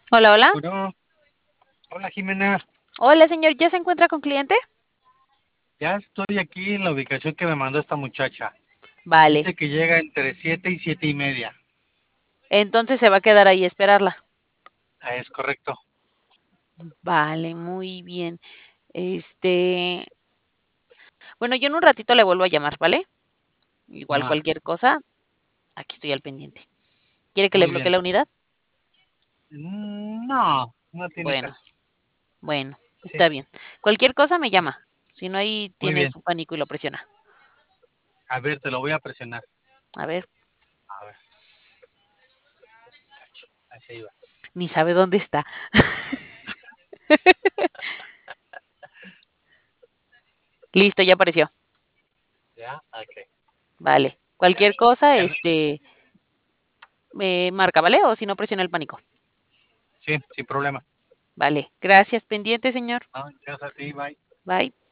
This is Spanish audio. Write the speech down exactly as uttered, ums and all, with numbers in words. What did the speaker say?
Hola, hola. Bueno, hola Jimena, Hola, señor, ¿ya se encuentra con cliente? ya estoy aquí en la ubicación que me mandó esta muchacha. Vale, Dice que llega entre siete y siete y media. entonces se va a quedar ahí a esperarla. Ah, es correcto. Vale, muy bien. Este, bueno, yo en un ratito le vuelvo a llamar, ¿vale? Igual Ah, cualquier cosa, aquí estoy al pendiente. ¿Quiere que le muy bloquee bien. la unidad? Mm, No, no tiene Bueno, caso. bueno, Sí, está bien. Cualquier cosa me llama. Si no, ahí muy tiene bien. su pánico y lo presiona. A ver, te lo voy a presionar. A ver, A ver, cacho, así va. ni sabe dónde está. Listo, ya apareció. ¿Ya? Ok. Vale. Ya, Cualquier cosa, ya no- este, me marca, ¿vale? O si no, presiona el pánico. Sí, sin problema. Vale. Gracias, pendiente, señor. No, ya a ti, bye. Bye.